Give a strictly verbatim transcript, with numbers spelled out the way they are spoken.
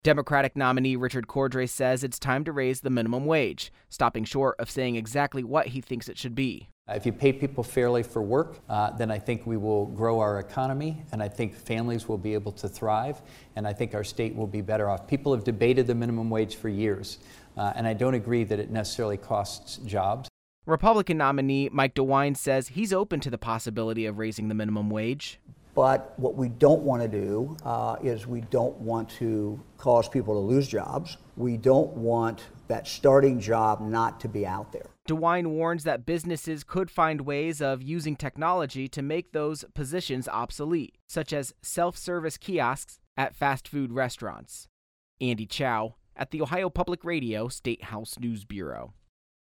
Democratic nominee Richard Cordray says it's time to raise the minimum wage, stopping short of saying exactly what he thinks it should be. If you pay people fairly for work, uh, then I think we will grow our economy, and I think families will be able to thrive, and I think our state will be better off. People have debated the minimum wage for years, uh, and I don't agree that it necessarily costs jobs. Republican nominee Mike DeWine says he's open to the possibility of raising the minimum wage. But what we don't want to do uh, is we don't want to cause people to lose jobs. We don't want that starting job not to be out there. DeWine warns that businesses could find ways of using technology to make those positions obsolete, such as self-service kiosks at fast food restaurants. Andy Chow at the Ohio Public Radio State House News Bureau.